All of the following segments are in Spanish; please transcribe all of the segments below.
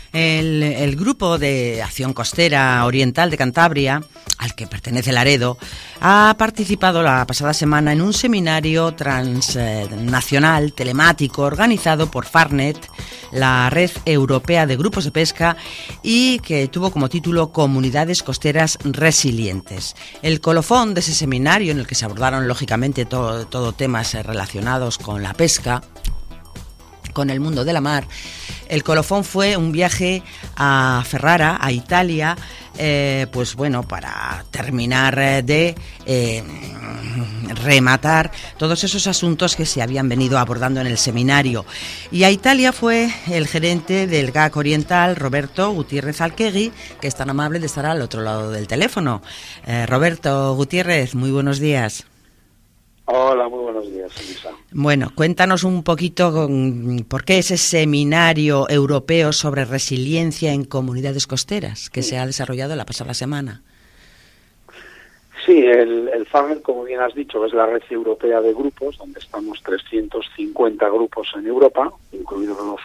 El Grupo de Acción Costera Oriental de Cantabria, al que pertenece Laredo, ha participado la pasada semana en un seminario transnacional telemático organizado por Farnet, la Red Europea de Grupos de Pesca, y que tuvo como título Comunidades Costeras Resilientes. El colofón de ese seminario, en el que se abordaron lógicamente todo temas relacionados con la pesca, con el mundo de la mar, el colofón fue un viaje a Ferrara, a Italia, pues bueno, para terminar de rematar todos esos asuntos que se habían venido abordando en el seminario. Y a Italia fue el gerente del GAC Oriental, Roberto Gutiérrez Alquegui, que es tan amable de estar al otro lado del teléfono. Roberto Gutiérrez, muy buenos días. Hola, muy buenos días, Elisa. Bueno, cuéntanos un poquito por qué ese seminario europeo sobre resiliencia en comunidades costeras que se ha desarrollado la pasada semana. Sí, el Farnet, como bien has dicho, es la red europea de grupos, donde estamos 350 grupos en Europa, incluidos los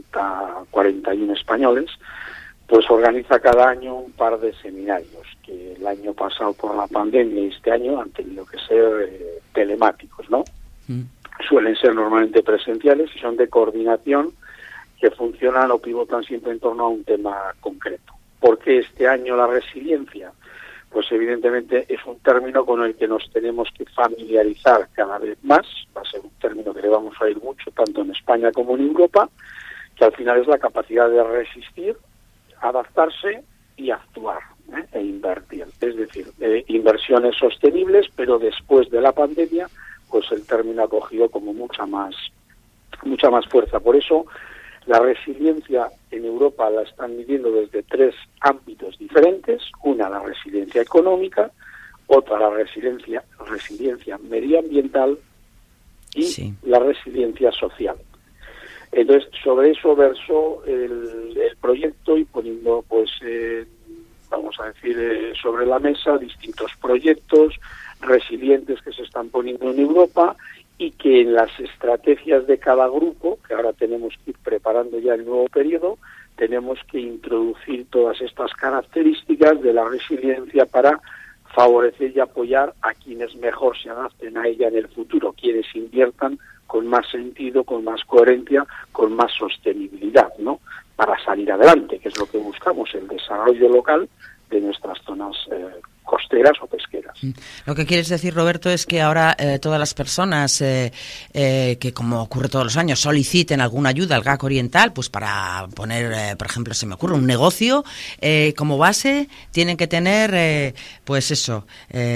41 españoles, pues organiza cada año un par de seminarios, que el año pasado por la pandemia y este año han tenido que ser telemáticos, ¿no? Suelen ser normalmente presenciales y son de coordinación que funcionan o pivotan siempre en torno a un tema concreto. ¿Por qué este año la resiliencia? Pues evidentemente es un término con el que nos tenemos que familiarizar cada vez más, va a ser un término que le vamos a oír mucho tanto en España como en Europa, que al final es la capacidad de resistir, adaptarse y actuar, e invertir. Es decir, inversiones sostenibles, pero después de la pandemia, pues el término ha cogido como mucha más fuerza. Por eso, la resiliencia en Europa la están midiendo desde tres ámbitos diferentes. Una, la resiliencia económica; otra, la resiliencia medioambiental; y la resiliencia social. Entonces, sobre eso versó el proyecto y poniendo, pues, vamos a decir, sobre la mesa distintos proyectos resilientes que se están poniendo en Europa y que en las estrategias de cada grupo, que ahora tenemos que ir preparando ya el nuevo periodo, tenemos que introducir todas estas características de la resiliencia para favorecer y apoyar a quienes mejor se adapten a ella en el futuro, quienes inviertan con más sentido, con más coherencia, con más sostenibilidad, ¿no? Para salir adelante, que es lo que buscamos, el desarrollo local de nuestras zonas costeras o pesqueras. Lo que quieres decir, Roberto, es que ahora todas las personas que, como ocurre todos los años, soliciten alguna ayuda al GAC Oriental, pues para poner, por ejemplo, se me ocurre un negocio, como base tienen que tener, pues eso,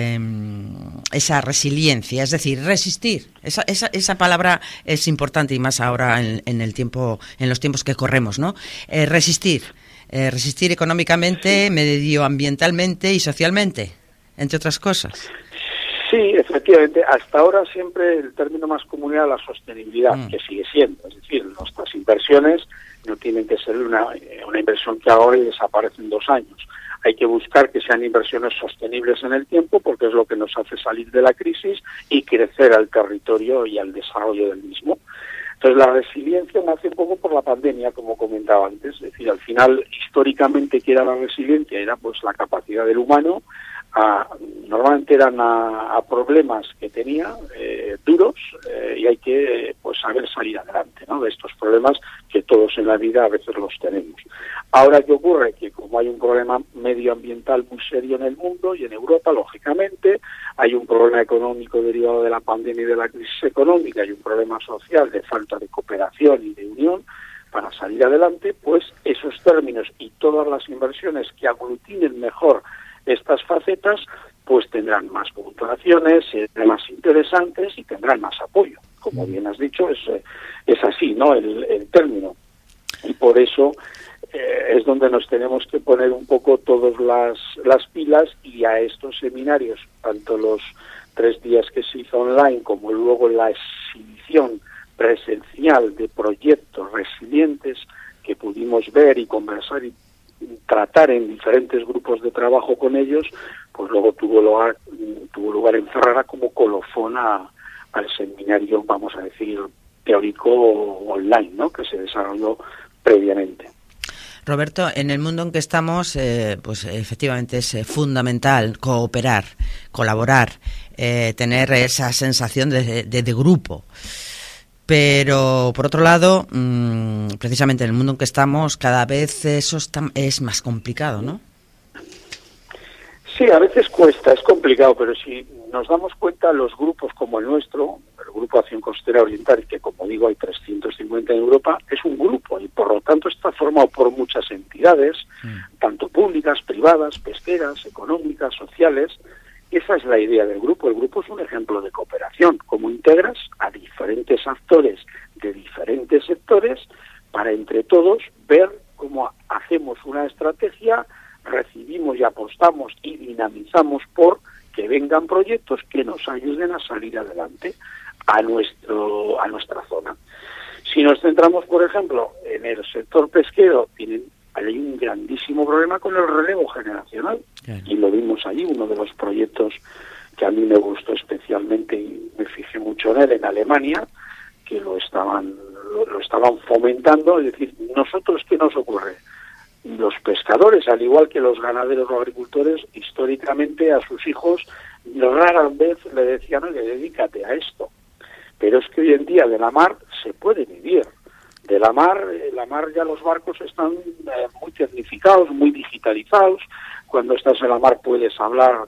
esa resiliencia, es decir, resistir. Esa palabra es importante y más ahora en los tiempos que corremos, ¿no? Resistir. Resistir económicamente, medioambientalmente y socialmente, entre otras cosas. Sí, efectivamente. Hasta ahora siempre el término más común era la sostenibilidad, que sigue siendo. Es decir, nuestras inversiones no tienen que ser una inversión que ahora y desaparece en 2 años. Hay que buscar que sean inversiones sostenibles en el tiempo, porque es lo que nos hace salir de la crisis y crecer al territorio y al desarrollo del mismo. Entonces, la resiliencia nace un poco por la pandemia, como comentaba antes. Es decir, al final, históricamente, ¿qué era la resiliencia? Era pues la capacidad del humano normalmente eran a problemas que tenía duros, y hay que pues saber salir adelante, ¿no?, de estos problemas que todos en la vida a veces los tenemos. Ahora, ¿qué ocurre? Que como hay un problema medioambiental muy serio en el mundo y en Europa, lógicamente, hay un problema económico derivado de la pandemia y de la crisis económica, y un problema social de falta de cooperación y de unión para salir adelante, pues esos términos y todas las inversiones que aglutinen mejor estas facetas, pues tendrán más puntuaciones, serán más interesantes y tendrán más apoyo. Como bien has dicho, es así, ¿no?, el término. Y por eso es donde nos tenemos que poner un poco todas las pilas, y a estos seminarios, tanto los 3 días que se hizo online como luego la exhibición presencial de proyectos resilientes que pudimos ver y conversar y tratar en diferentes grupos de trabajo con ellos, pues luego tuvo lugar en Ferrara como colofón al seminario, vamos a decir, teórico online, ¿no?, que se desarrolló previamente. Roberto, en el mundo en que estamos, pues efectivamente es fundamental cooperar, colaborar, tener esa sensación de grupo. Pero, por otro lado, precisamente en el mundo en que estamos, cada vez eso es más complicado, ¿no? Sí, a veces cuesta, es complicado, pero si nos damos cuenta, los grupos como el nuestro, el Grupo Acción Costera Oriental, que como digo hay 350 en Europa, es un grupo y por lo tanto está formado por muchas entidades, tanto públicas, privadas, pesqueras, económicas, sociales. Esa es la idea del grupo. El grupo es un ejemplo de cooperación, como integras a diferentes actores de diferentes sectores para entre todos ver cómo hacemos una estrategia, recibimos y apostamos y dinamizamos por que vengan proyectos que nos ayuden a salir adelante a nuestra zona. Si nos centramos, por ejemplo, en el sector pesquero, hay un grandísimo problema con el relevo generacional. Claro. Y lo vimos allí, uno de los proyectos que a mí me gustó especialmente y me fijé mucho en él, en Alemania, que lo estaban fomentando. Es decir, nosotros, ¿qué nos ocurre? Los pescadores, al igual que los ganaderos o agricultores, históricamente a sus hijos rara vez le decían, oye, dedícate a esto. Pero es que hoy en día de la mar se puede vivir. De la mar ya los barcos están muy tecnificados, muy digitalizados. Cuando estás en la mar puedes hablar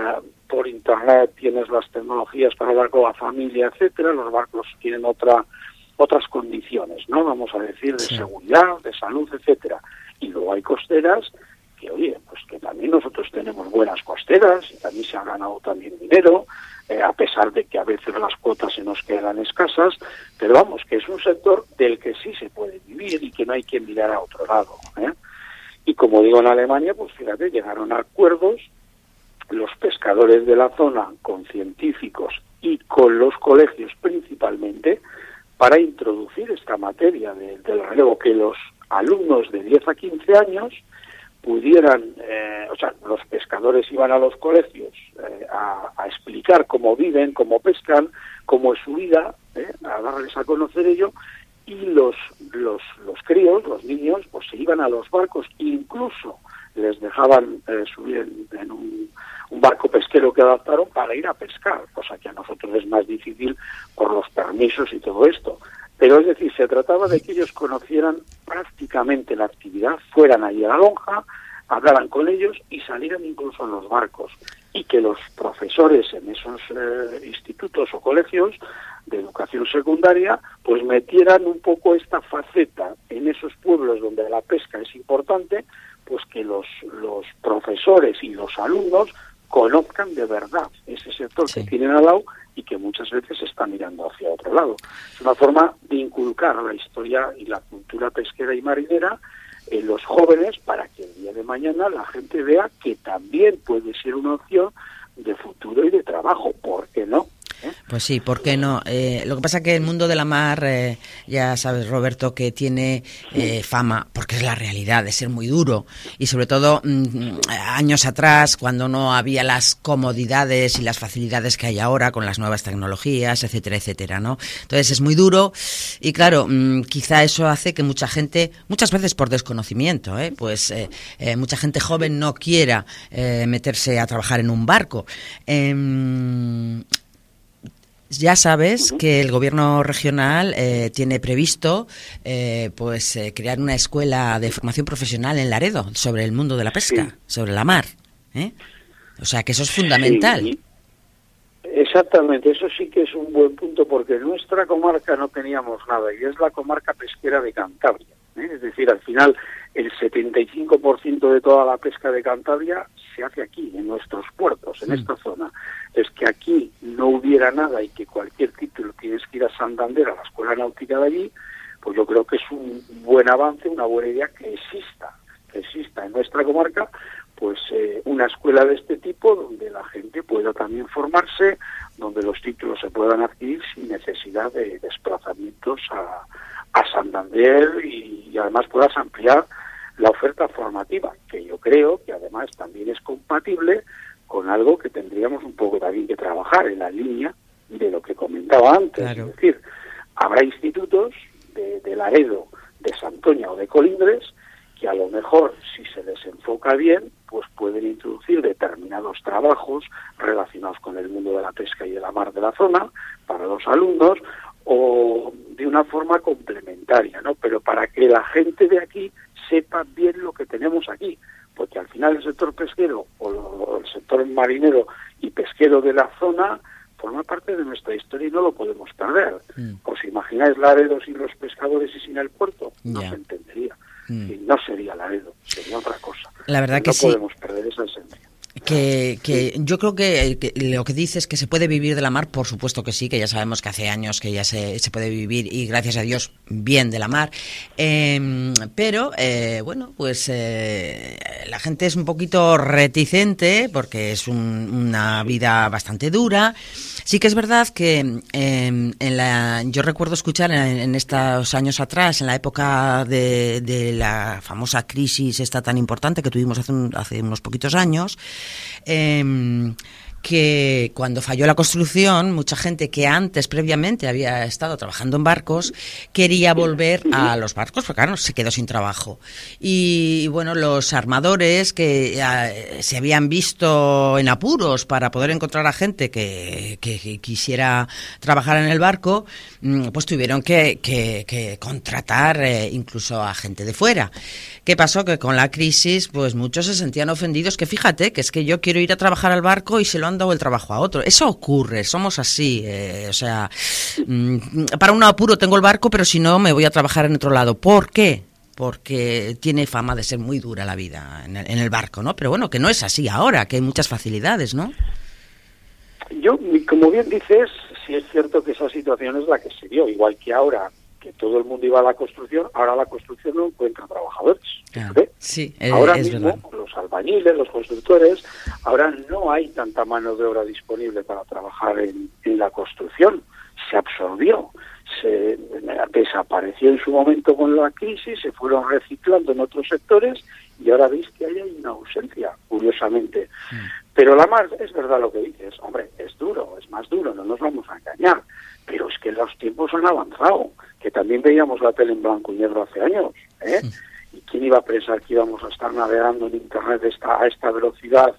por internet, tienes las tecnologías para hablar con la familia, etcétera. Los barcos tienen otras condiciones, ¿no? Vamos a decir, de seguridad, de salud, etcétera. Y luego hay costeras que, oye, pues que también nosotros tenemos buenas costeras y también se ha ganado también dinero, a pesar de que a veces las cuotas se nos quedan escasas, pero vamos, que es un sector del que sí se puede vivir y que no hay que mirar a otro lado, ¿eh? Y como digo, en Alemania, pues fíjate, llegaron a acuerdos los pescadores de la zona con científicos y con los colegios principalmente para introducir esta materia del relevo, que los alumnos de 10 a 15 años pudieran, los pescadores iban a los colegios a explicar cómo viven, cómo pescan, cómo es su vida, a darles a conocer ello, y los críos, los niños, pues se iban a los barcos, incluso les dejaban subir en un barco pesquero que adaptaron para ir a pescar, cosa que a nosotros es más difícil por los permisos y todo esto. Pero es decir, se trataba de que ellos conocieran prácticamente la actividad, fueran allí a la lonja, hablaran con ellos y salieran incluso en los barcos. Y que los profesores en esos institutos o colegios de educación secundaria pues metieran un poco esta faceta en esos pueblos donde la pesca es importante, pues que los profesores y los alumnos conozcan de verdad ese sector que tienen al lado y que muchas veces se está mirando hacia otro lado. Es una forma de inculcar la historia y la cultura pesquera y marinera en los jóvenes para que el día de mañana la gente vea que también puede ser una opción de futuro y de trabajo. ¿Por qué no? Pues sí, ¿por qué no? Lo que pasa es que el mundo de la mar, ya sabes, Roberto, que tiene fama, porque es la realidad, de ser muy duro. Y sobre todo, años atrás, cuando no había las comodidades y las facilidades que hay ahora con las nuevas tecnologías, etcétera, etcétera, ¿no? Entonces es muy duro y claro, quizá eso hace que mucha gente, muchas veces por desconocimiento, pues mucha gente joven no quiera meterse a trabajar en un barco. Ya sabes que el gobierno regional tiene previsto crear una escuela de formación profesional en Laredo sobre el mundo de la pesca, sobre la mar. O sea que eso es fundamental. Sí, exactamente, eso sí que es un buen punto porque en nuestra comarca no teníamos nada y es la comarca pesquera de Cantabria. Es decir, al final el 75% de toda la pesca de Cantabria se hace aquí, en nuestros puertos, en esta zona. Es que aquí no hubiera nada y que cualquier título tienes que ir a Santander, a la escuela náutica de allí, pues yo creo que es un buen avance, una buena idea que exista en nuestra comarca, pues una escuela de este tipo donde la gente pueda también formarse, donde los títulos se puedan adquirir sin necesidad de desplazamientos a Santander y además puedas ampliar la oferta formativa, que yo creo que además también es compatible con algo que tendríamos un poco también que trabajar en la línea de lo que comentaba antes. Claro. Es decir, habrá institutos de Laredo, de Santoña o de Colindres que a lo mejor, si se les enfoca bien, pues pueden introducir determinados trabajos relacionados con el mundo de la pesca y de la mar de la zona para los alumnos, o de una forma complementaria, ¿no? Pero para que la gente de aquí sepa bien lo que tenemos aquí, porque al final el sector pesquero o el sector marinero y pesquero de la zona forma parte de nuestra historia y no lo podemos perder. ¿Os imagináis Laredo sin los pescadores y sin el puerto? No se entendería. Y no sería Laredo, sería otra cosa. La verdad que no podemos perder esa esencia. Que yo creo que lo que dices, que se puede vivir de la mar, por supuesto que sí, que ya sabemos que hace años que ya se puede vivir, y gracias a Dios bien de la mar, pero bueno, pues la gente es un poquito reticente porque es una vida bastante dura. Sí que es verdad que yo recuerdo escuchar en estos años atrás, en la época de la famosa crisis esta tan importante que tuvimos hace unos poquitos años, que cuando falló la construcción, mucha gente que antes, previamente, había estado trabajando en barcos, quería volver a los barcos, porque claro, se quedó sin trabajo. Y bueno, los armadores que se habían visto en apuros para poder encontrar a gente que quisiera trabajar en el barco, pues tuvieron que contratar incluso a gente de fuera. ¿Qué pasó? Que con la crisis, pues muchos se sentían ofendidos, que fíjate, que es que yo quiero ir a trabajar al barco y se lo han dado el trabajo a otro. Eso ocurre, somos así, o sea, para un apuro tengo el barco, pero si no me voy a trabajar en otro lado. ¿Por qué? Porque tiene fama de ser muy dura la vida en el barco, ¿no? Pero bueno, que no es así ahora, que hay muchas facilidades, ¿no? Como bien dices, sí es cierto que esa situación es la que se dio, igual que ahora, que todo el mundo iba a la construcción, ahora la construcción no encuentra trabajadores. Sí, ahora es mismo, verdad. los albañiles, los constructores, ahora no hay tanta mano de obra disponible para trabajar en la construcción. Se absorbió, se desapareció en su momento con la crisis, se fueron reciclando en otros sectores y ahora veis que hay una ausencia, curiosamente. Pero la mar, es verdad lo que dices, hombre, es duro, es más duro, no nos vamos a engañar, pero es que los tiempos han avanzado, que también veíamos la tele en blanco y negro hace años, ¿eh? ¿Y quién iba a pensar que íbamos a estar navegando en Internet a esta velocidad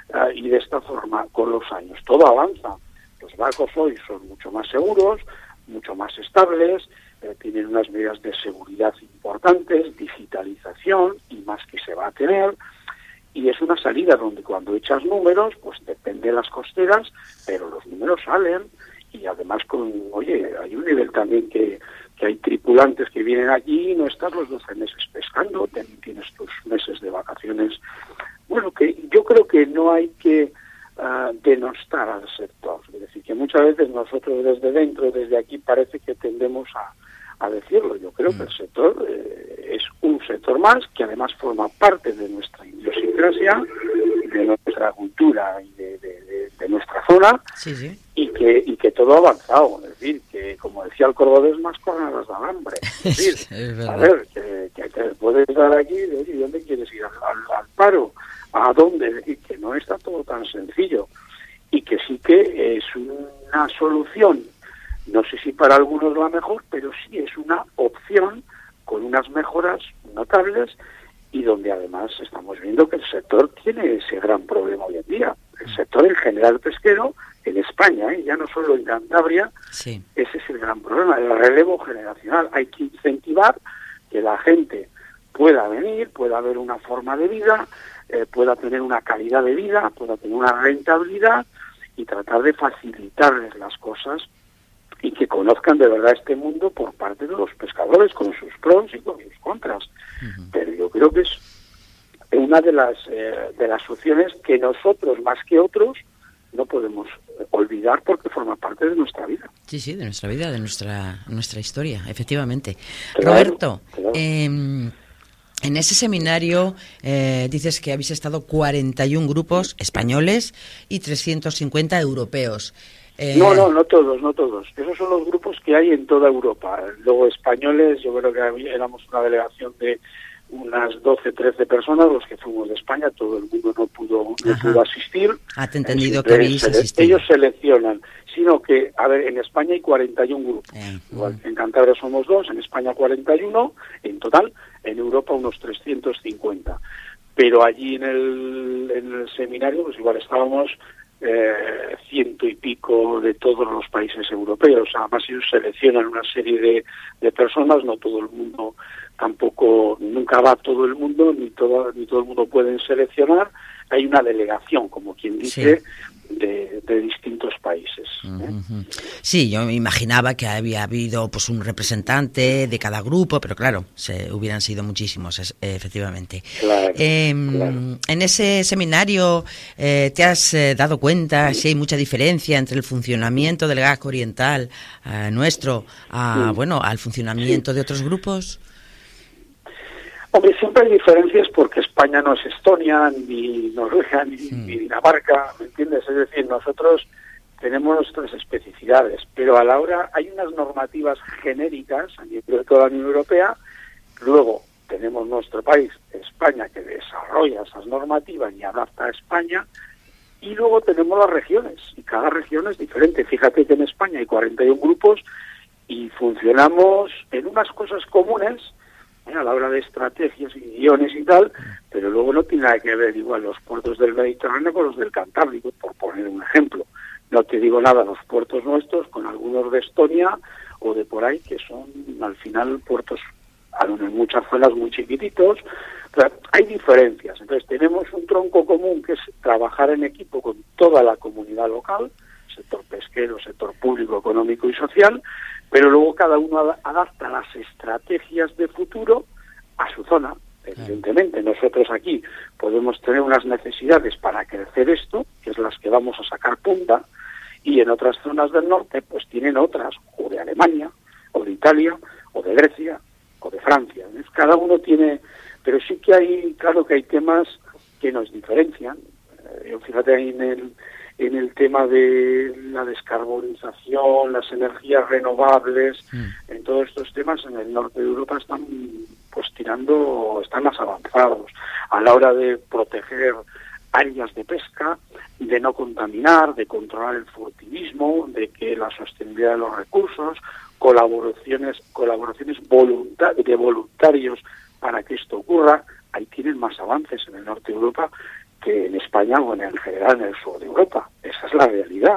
y de esta forma con los años? Todo avanza. Los barcos hoy son mucho más seguros, mucho más estables, tienen unas medidas de seguridad importantes, digitalización y más que se va a tener. Y es una salida donde cuando echas números, pues depende de las costeras, pero los números salen. Y además, hay un nivel también que hay tripulantes que vienen allí y no estás los 12 meses pescando, tienes tus meses de vacaciones. Bueno, que yo creo que no hay que denostar al sector. Es decir, que muchas veces nosotros desde dentro, desde aquí, parece que tendemos a decirlo. Yo creo que el sector es un sector más que además forma parte de nuestra idiosincrasia, de nuestra cultura y de nuestra zona. Sí, sí. Y que todo ha avanzado, es decir, que como decía el cordobés, más cornadas de alambre. Es decir, a ver, que te puedes dar aquí y decir, ¿dónde quieres ir? ¿Al paro? ¿A dónde? Es decir, que no está todo tan sencillo y que sí que es una solución, no sé si para algunos la mejor, pero sí es una opción con unas mejoras notables y donde además estamos viendo que el sector tiene ese gran problema hoy en día. El sector en general pesquero en España, ya no solo en Cantabria, sí. Ese es el gran problema, el relevo generacional. Hay que incentivar que la gente pueda venir, pueda haber una forma de vida, pueda tener una calidad de vida, pueda tener una rentabilidad y tratar de facilitarles las cosas y que conozcan de verdad este mundo por parte de los pescadores, con sus pros y con sus contras. Pero yo creo que es una de las opciones que nosotros, más que otros, no podemos olvidar porque forma parte de nuestra vida. Sí, sí, de nuestra vida, de nuestra historia, efectivamente. Claro, Roberto, claro. En ese seminario dices que habéis estado 41 grupos españoles y 350 europeos. No todos. Esos son los grupos que hay en toda Europa. Luego españoles, yo creo que éramos una delegación de unas 12, 13 personas los que fuimos de España, todo el mundo no pudo asistir. Te he entendido que habéis asistido. Ellos seleccionan, sino que, a ver, en España hay 41 grupos. Igual, en Cantabria somos 2, en España 41, en total, en Europa unos 350. Pero allí en el seminario, pues igual estábamos 100 y pico de todos los países europeos. Además ellos seleccionan una serie de personas, no todo el mundo, tampoco, nunca va todo el mundo, ni todo el mundo pueden seleccionar. Hay una delegación, como quien dice, de distintos países. Sí, yo me imaginaba que había habido pues un representante de cada grupo, pero claro, hubieran sido muchísimos, efectivamente. Claro. En ese seminario, ¿te has dado cuenta si hay mucha diferencia entre el funcionamiento del GAC oriental nuestro al funcionamiento de otros grupos? Hombre, siempre hay diferencias porque España no es Estonia, ni Noruega, ni Dinamarca, ¿me entiendes? Es decir, nosotros tenemos nuestras especificidades, pero a la hora hay unas normativas genéricas a nivel de toda la Unión Europea, luego tenemos nuestro país, España, que desarrolla esas normativas y adapta a España, y luego tenemos las regiones, y cada región es diferente. Fíjate que en España hay 41 grupos y funcionamos en unas cosas comunes, a la hora de estrategias y guiones y tal, pero luego no tiene nada que ver igual los puertos del Mediterráneo con los del Cantábrico, por poner un ejemplo. No te digo nada, los puertos nuestros con algunos de Estonia o de por ahí, que son al final puertos en muchas zonas muy chiquititos. O sea, hay diferencias. Entonces tenemos un tronco común que es trabajar en equipo con toda la comunidad local, sector pesquero, sector público, económico y social, pero luego cada uno adapta las estrategias de futuro a su zona. Evidentemente, nosotros aquí podemos tener unas necesidades para crecer esto, que es las que vamos a sacar punta, y en otras zonas del norte pues tienen otras, o de Alemania, o de Italia, o de Grecia, o de Francia. Cada uno tiene, pero sí que hay, claro que hay temas que nos diferencian. Fíjate ahí en el tema de la descarbonización, las energías renovables, en todos estos temas en el norte de Europa están más avanzados a la hora de proteger áreas de pesca, de no contaminar, de controlar el furtivismo, de que la sostenibilidad de los recursos, colaboraciones de voluntarios para que esto ocurra. Ahí tienen más avances en el norte de Europa que en España o en general en el sur de Europa. Esa es la realidad.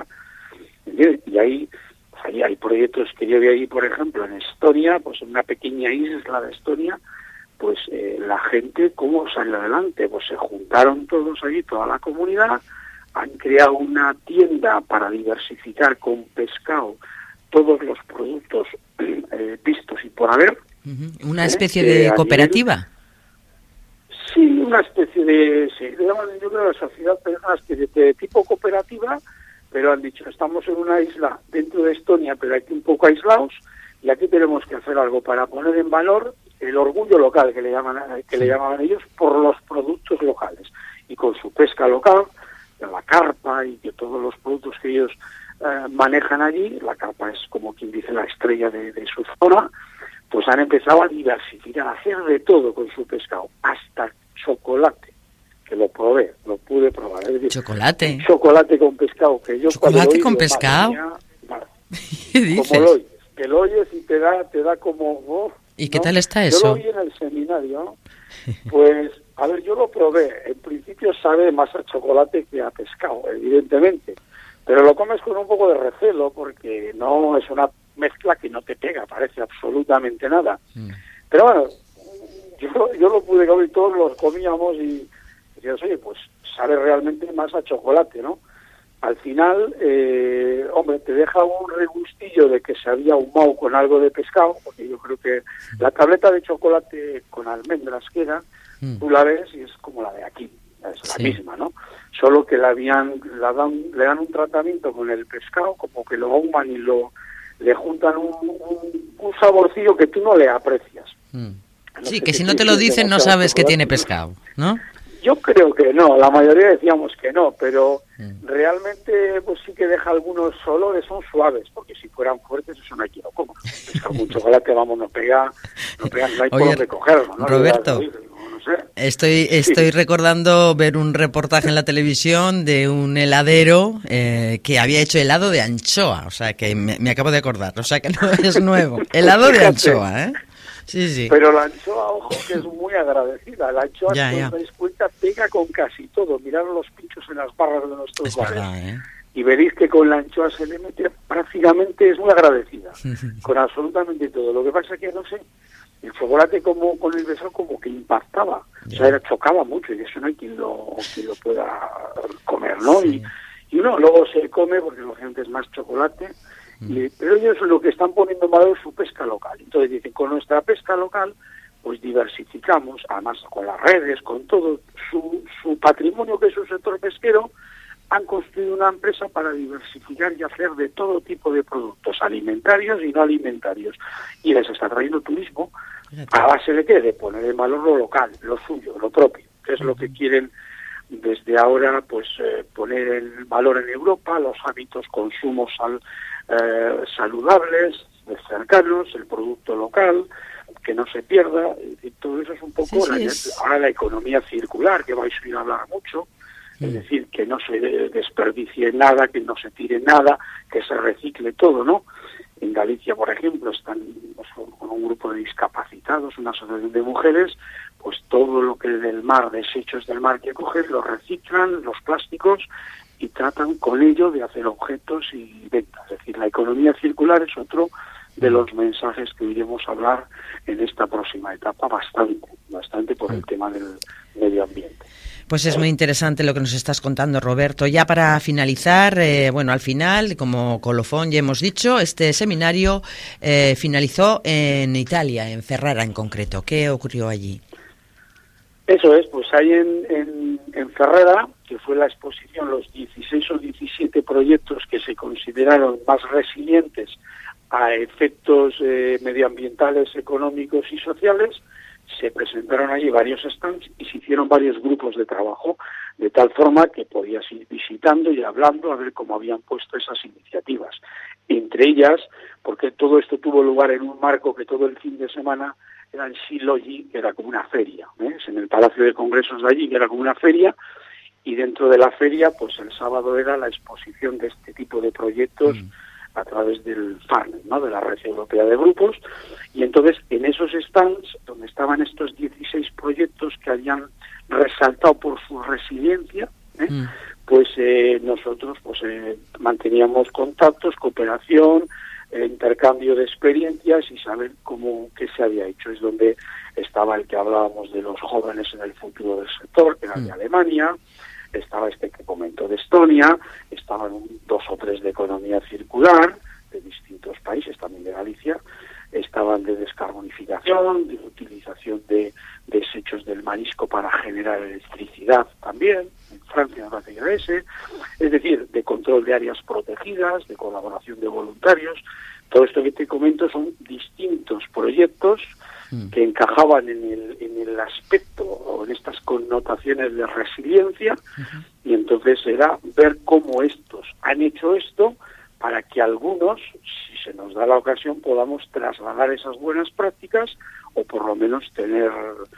Y ahí hay proyectos que yo vi ahí, por ejemplo, en Estonia, pues en una pequeña isla de Estonia, pues la gente, ¿cómo salió adelante? Pues se juntaron todos allí, toda la comunidad, han creado una tienda para diversificar con pescado todos los productos vistos y por haber. ¿Una especie de cooperativa? Sí, una especie de... Sí, yo creo que la sociedad es una especie de tipo cooperativa, pero han dicho, estamos en una isla dentro de Estonia, pero aquí un poco aislados, y aquí tenemos que hacer algo para poner en valor el orgullo local que le llamaban ellos por los productos locales, y con su pesca local, la carpa y que todos los productos que ellos manejan allí, la carpa es como quien dice la estrella de su zona, pues han empezado a diversificar, a hacer de todo con su pescado, hasta chocolate, que lo pude probar. Es decir, ¿chocolate? Chocolate con pescado, que yo ¿chocolate con pescado? ¿Qué dices? Como lo oyes y te da como... ¿Y qué tal está eso? Yo lo vi en el seminario, pues, a ver, yo lo probé. En principio sabe más a chocolate que a pescado, evidentemente. Pero lo comes con un poco de recelo, porque no es una mezcla que no te pega, parece absolutamente nada. Pero bueno, yo lo pude comer y todos los comíamos y decías, oye, pues sabe realmente más a chocolate, ¿no? Al final, hombre, te deja un regustillo de que se había ahumado con algo de pescado, porque yo creo que la tableta de chocolate con almendras que era, tú la ves y es como la de aquí, es la misma, ¿no? Solo que le dan un tratamiento con el pescado, como que lo ahuman y le juntan un saborcillo que tú no le aprecias. Sí, que si no te lo dicen no sabes que tiene pescado, ¿no? Yo creo que no, la mayoría decíamos que no, pero realmente pues sí que deja algunos olores, son suaves, porque si fueran fuertes eso no hay quien lo coma. Pescado con chocolate, vamos, no pega, no hay por dónde cogerlo, ¿no? Roberto, Estoy recordando ver un reportaje en la televisión de un heladero que había hecho helado de anchoa, o sea que me acabo de acordar, o sea que no es nuevo. Helado de anchoa, ¿eh? Sí, sí. Pero la anchoa, ojo, que es muy agradecida. La anchoa, si os dais cuenta, pega con casi todo. Mirad los pinchos en las barras de nuestros bares. Verdad, ¿eh? Y veréis que con la anchoa se le mete prácticamente, es muy agradecida. Con absolutamente todo. Lo que pasa es que, no sé, el chocolate como con el beso como que impactaba. O sea, chocaba mucho y eso no hay quien lo pueda comer, ¿no? Sí. Y no, luego se come porque lógicamente es más chocolate. Pero ellos lo que están poniendo en valor es su pesca local. Entonces dicen, con nuestra pesca local, pues diversificamos, además con las redes, con todo su patrimonio, que es un sector pesquero, han construido una empresa para diversificar y hacer de todo tipo de productos, alimentarios y no alimentarios. Y les está trayendo turismo a base de ¿qué? De poner en valor lo local, lo suyo, lo propio, que es lo que quieren desde ahora, pues poner en valor en Europa, los hábitos, consumos saludables, cercanos, el producto local, que no se pierda. Y todo eso es un poco ahora la economía circular, que vais a oír hablar mucho. Es decir, que no se desperdicie nada, que no se tire nada, que se recicle todo, ¿no? En Galicia, por ejemplo, están con un grupo de discapacitados, una asociación de mujeres, pues todo lo que del mar, desechos del mar que cogen, los reciclan, los plásticos, y tratan con ello de hacer objetos y ventas. Es decir, la economía circular es otro de los mensajes que iremos a hablar en esta próxima etapa, bastante por el tema del medio ambiente. Pues es muy interesante lo que nos estás contando, Roberto. Ya para finalizar, al final, como colofón ya hemos dicho, este seminario finalizó en Italia, en Ferrara en concreto. ¿Qué ocurrió allí? Eso es, pues hay en Ferrara, que fue la exposición, los 16 o 17 proyectos que se consideraron más resilientes a efectos medioambientales, económicos y sociales. Se presentaron allí varios stands y se hicieron varios grupos de trabajo, de tal forma que podías ir visitando y hablando a ver cómo habían puesto esas iniciativas. Entre ellas, porque todo esto tuvo lugar en un marco que todo el fin de semana era el Silogi, que era como una feria, ¿ves? En el Palacio de Congresos de allí, que era como una feria, y dentro de la feria, pues el sábado era la exposición de este tipo de proyectos a través del FARN, ¿no? De la Red Europea de Grupos. Y entonces en esos stands donde estaban estos 16 proyectos que habían resaltado por su resiliencia, pues nosotros pues manteníamos contactos, cooperación, intercambio de experiencias y saber qué se había hecho. Es donde estaba el que hablábamos de los jóvenes en el futuro del sector, que era de Alemania. Estaba este que comentó de Estonia, estaban 2 o 3 de economía circular, de distintos países, también de Galicia, estaban de descarbonificación, de utilización de desechos del marisco para generar electricidad también, en Francia me parece que era ese, es decir, de control de áreas protegidas, de colaboración de voluntarios. Todo esto que te comento son distintos proyectos que encajaban en el aspecto o en estas connotaciones de resiliencia, y entonces era ver cómo estos han hecho esto para que algunos, si se nos da la ocasión, podamos trasladar esas buenas prácticas o por lo menos tener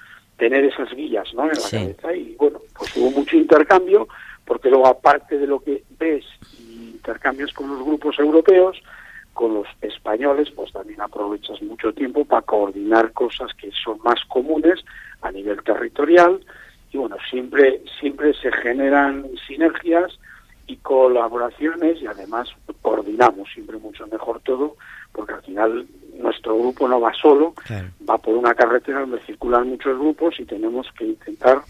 esas guías, ¿no?, en la cabeza. Y bueno, pues hubo mucho intercambio, porque luego aparte de lo que ves y intercambios con los grupos europeos, con los españoles, pues también aprovechas mucho tiempo para coordinar cosas que son más comunes a nivel territorial. Y bueno, siempre se generan sinergias y colaboraciones, y además coordinamos siempre mucho mejor todo, porque al final nuestro grupo no va solo, va por una carretera donde circulan muchos grupos y tenemos que intentar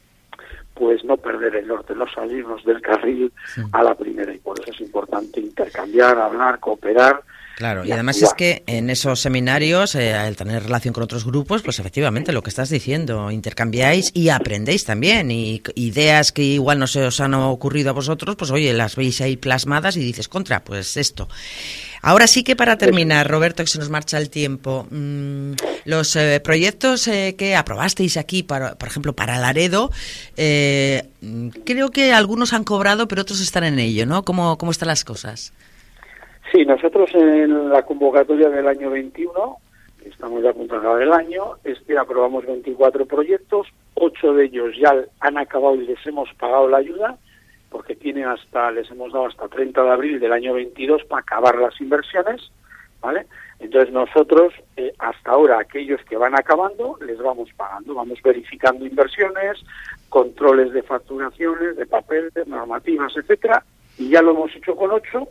pues no perder el norte, no salirnos del carril a la primera, y por eso es importante intercambiar, hablar, cooperar. Claro, y además es que en esos seminarios, al tener relación con otros grupos, pues efectivamente lo que estás diciendo, intercambiáis y aprendéis también, y ideas que igual no se os han ocurrido a vosotros, pues oye, las veis ahí plasmadas y dices, pues esto. Ahora sí que para terminar, Roberto, que se nos marcha el tiempo, los proyectos que aprobasteis aquí, por ejemplo, para Laredo, creo que algunos han cobrado, pero otros están en ello, ¿no? ¿Cómo están las cosas? Sí, nosotros en la convocatoria del año 21, estamos ya a punto de acabar el año. Aprobamos 24 proyectos, 8 de ellos ya han acabado y les hemos pagado la ayuda, porque les hemos dado hasta 30 de abril del año 22 para acabar las inversiones, ¿vale? Entonces nosotros, hasta ahora, aquellos que van acabando, les vamos pagando, vamos verificando inversiones, controles de facturaciones, de papeles, normativas, etcétera, y ya lo hemos hecho con 8,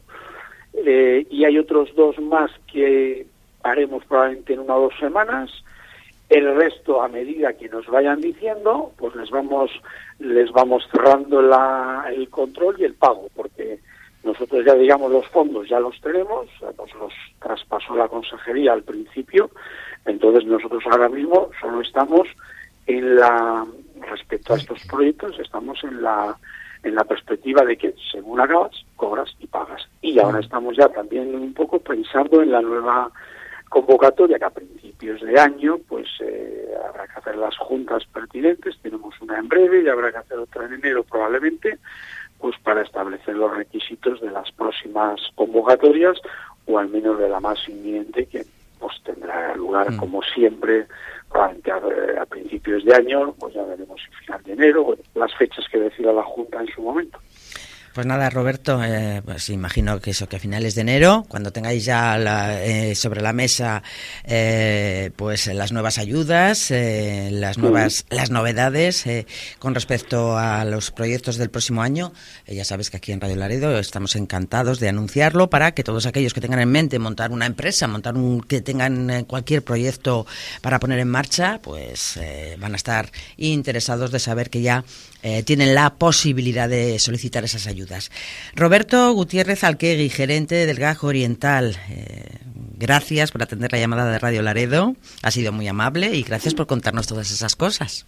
y hay otros 2 más que haremos probablemente en 1 o 2 semanas. El resto, a medida que nos vayan diciendo, pues les vamos cerrando el control y el pago, porque nosotros ya, digamos, los fondos ya los tenemos, nos los traspasó la consejería al principio, entonces nosotros ahora mismo solo estamos respecto a estos proyectos, estamos en la perspectiva de que según acabas, cobras y pagas. Y ahora estamos ya también un poco pensando en la nueva convocatoria, que a principios de año pues habrá que hacer las juntas pertinentes, tenemos una en breve y habrá que hacer otra en enero probablemente, pues para establecer los requisitos de las próximas convocatorias, o al menos de la más inminente, que pues tendrá lugar como siempre probablemente a principios de año, pues ya veremos si final de enero, bueno, las fechas que decida la Junta en su momento. Pues nada, Roberto, pues imagino que a finales de enero, cuando tengáis ya sobre la mesa pues las nuevas ayudas, las novedades con respecto a los proyectos del próximo año, ya sabes que aquí en Radio Laredo estamos encantados de anunciarlo para que todos aquellos que tengan en mente montar una empresa, que tengan cualquier proyecto para poner en marcha, pues van a estar interesados de saber que ya tienen la posibilidad de solicitar esas ayudas. Roberto Gutiérrez Alquegui, gerente del GAJ Oriental, gracias por atender la llamada de Radio Laredo, ha sido muy amable y gracias por contarnos todas esas cosas.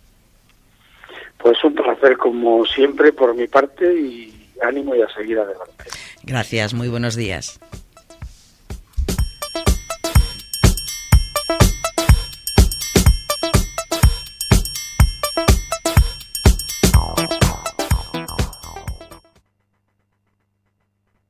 Pues un placer como siempre por mi parte y ánimo y a seguir adelante. Gracias, muy buenos días.